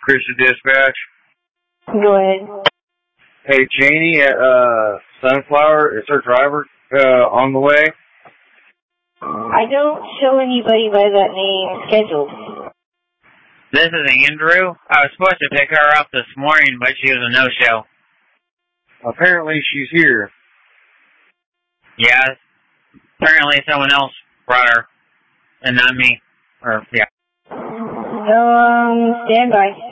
Christian Dispatch. Go ahead. Hey, Janie at Sunflower, is her driver on the way? I don't show anybody by that name scheduled. This is Andrew. I was supposed to pick her up this morning, but she was a no-show. Apparently she's here. Yeah, apparently someone else brought her, and not me. Or, yeah. Stand by.